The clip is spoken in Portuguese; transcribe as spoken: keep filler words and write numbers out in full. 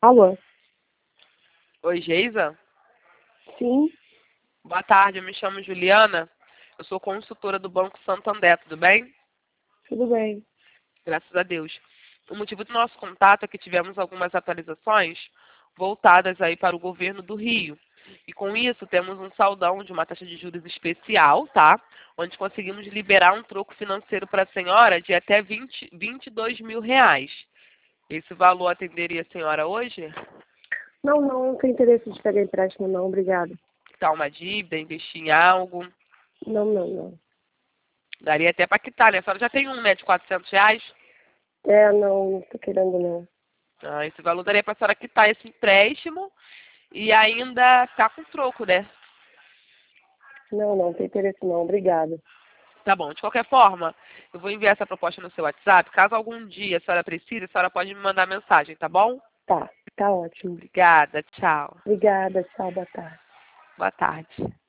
Alô? Oi, Geisa. Sim, Boa tarde, eu me chamo Juliana. Eu sou consultora do Banco Santander, tudo bem? tudo bem. Graças a Deus. O motivo do nosso contato é que tivemos algumas atualizações voltadas aí para o governo do Rio. E com isso temos um saldão de uma taxa de juros especial, tá? Onde conseguimos liberar um troco financeiro para a senhora de até vinte, vinte e dois mil reais. Esse valor atenderia a senhora hoje? Não, não, não tenho interesse de pegar empréstimo, não, obrigado. Quitar uma dívida, investir em algo? Não, não, não. Daria até para quitar, né? A senhora já tem um, né, de quatrocentos reais? É, não, não tô querendo, não. Ah, esse valor daria para a senhora quitar esse empréstimo e ainda ficar com troco, né? Não, não, não tenho interesse, não, obrigado. Tá bom. De qualquer forma, eu vou enviar essa proposta no seu WhatsApp. Caso algum dia a senhora precise, a senhora pode me mandar mensagem, tá bom? Tá, tá ótimo. Obrigada. Tchau. Obrigada, tchau, boa tarde. Boa tarde.